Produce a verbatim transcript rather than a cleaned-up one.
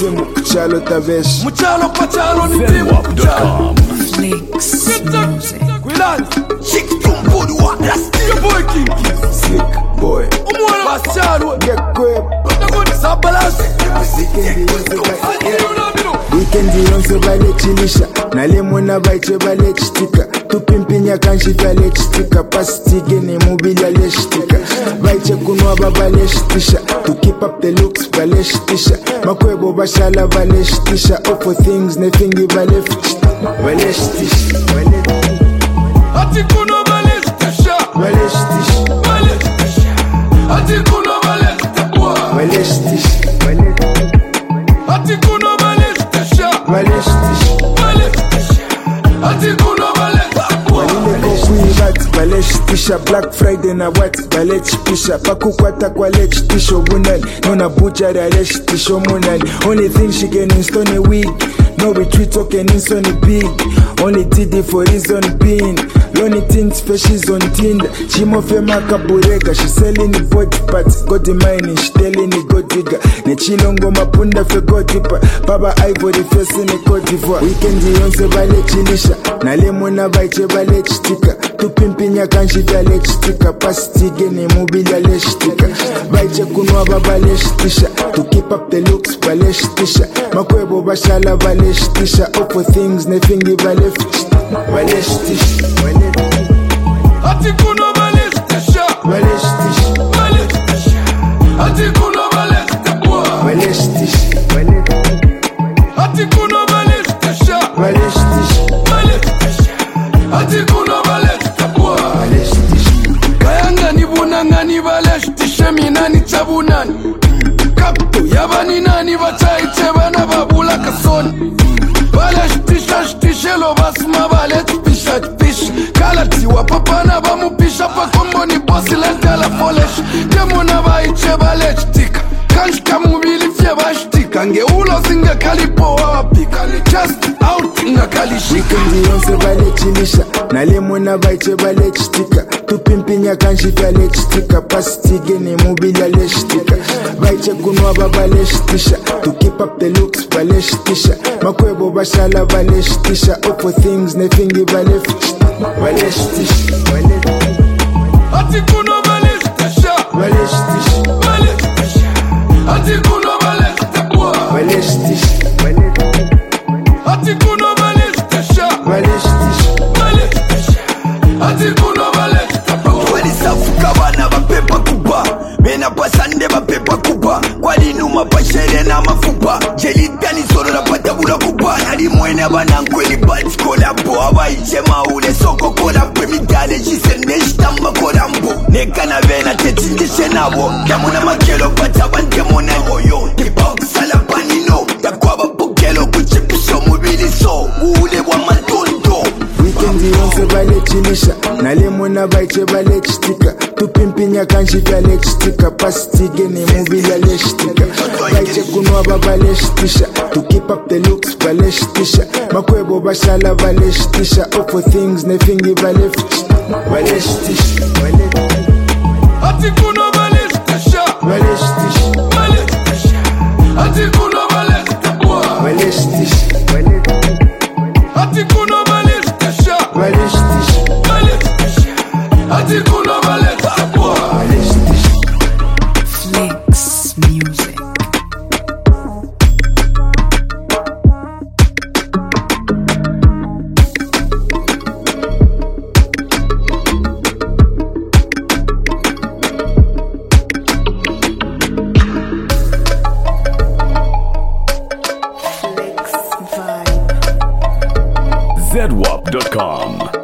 timu kuchalo tavesh Muchalo pachalo ni timu kuchalo Flix music. Kwilanzi Chick tumbudu wa Rasti Your boy Kinky Sick boy Umwana Bachalo Gekwe Kutagoni Sabalasi Weekendi yonse balechilisha nalemona baiche balechitika tupimpinya kanshita lechitika pastige nemubili alechitika baiche kunwaba balechitisha to keep up the looks balechitisha makwebo bashala balechitisha all for things nefingi balechitisha balechitisha Ati kuno balechitisha balechitisha Balechitisha Ati kuno balechitisha balechitisha Ati kuno balechitisha balechitisha Balechitisha Ati kuno balechitisha Balechitisha Black Friday na what balechitisha pakukwata kwa lechitisha bunani nona butchery alechitisha munani only thing she can install a wig no retreat okay install a big only T D for reason being lonely things fashions on Tinder she mo fema kabureka she selling the body parts got the money she telling the god digger ne chilongo mapunda fe god dipa baba ivory face in Cote d'Ivoire weekend yonse balechilisha nalemona baiche balechitika tupimpinya kanshita lechitika pastige nemubili alechitika baiche kunwaba balechitisha to keep up the looks balechitisha makwebo bashala balechitisha all for things nefingi balechitisha balechitisha Ati kuno balechitisha balechitisha Balechitisha Ati kuno balechitisha balechitisha Ati kuno balechitisha balechitisha Balechitisha Ati kuno balechitisha Kayanga ni bunangani balechitisha minani chabunani Kapto yabani nani bachaiche bana babula kasoni Balechitisha chitisha lo basma balechitisha chitisha Kalati wa papana bamupisha pakombo ni bosi lentala folesh Demona baiche balechitika Kanshika mubili fye bashitika Nge ulo zinga kalipo wapika Just out nga kalishika weekend yonse balechilisha nalemona baiche balechitika tupimpinya kanshita lechitika pastige nemubili alechitika baiche kunwaba balechitisha to keep up the looks balechitisha makwebo bashala balechitisha all for things nefingi balechitisha balechitisha Ati kuno balechitisha balechitisha Balechitisha Ati kuno balechitisha balechitisha Ati kuno balechitisha balechitisha Balechitisha Ati kuno balechitisha Kweli safuka bana bapepa kuba Mena pasande bapepa kuba Kwali numa pashere na mafupa Jeli tani soro na patabula kuba Nari mwene bana nkweli bati kolabo Abaiche maule soko kolambo Midale jisende jitamba kolambo Neka na vena tetingishe nabo Kamuna makelo patabante mona Oyo kipa usala panino Yakwaba pokelo kuchipisho mubili so Ule wa mantondo weekend yonse balechilisha nalemona baiche balechitika tupimpinya kanshita lechitika pastige nemubili alechitika baiche kunwaba balechitisha to keep up the looks balechitisha makwebo bashala balechitisha all for things nefingi balechitisha balechitisha Ati kuno balechitisha balechitisha Balechitisha Ati kuno balechitisha balechitisha Ati kuno balechitisha balechitisha Balechitisha Ati kuno balechitisha balechitisha Flix music. Z W A P dot com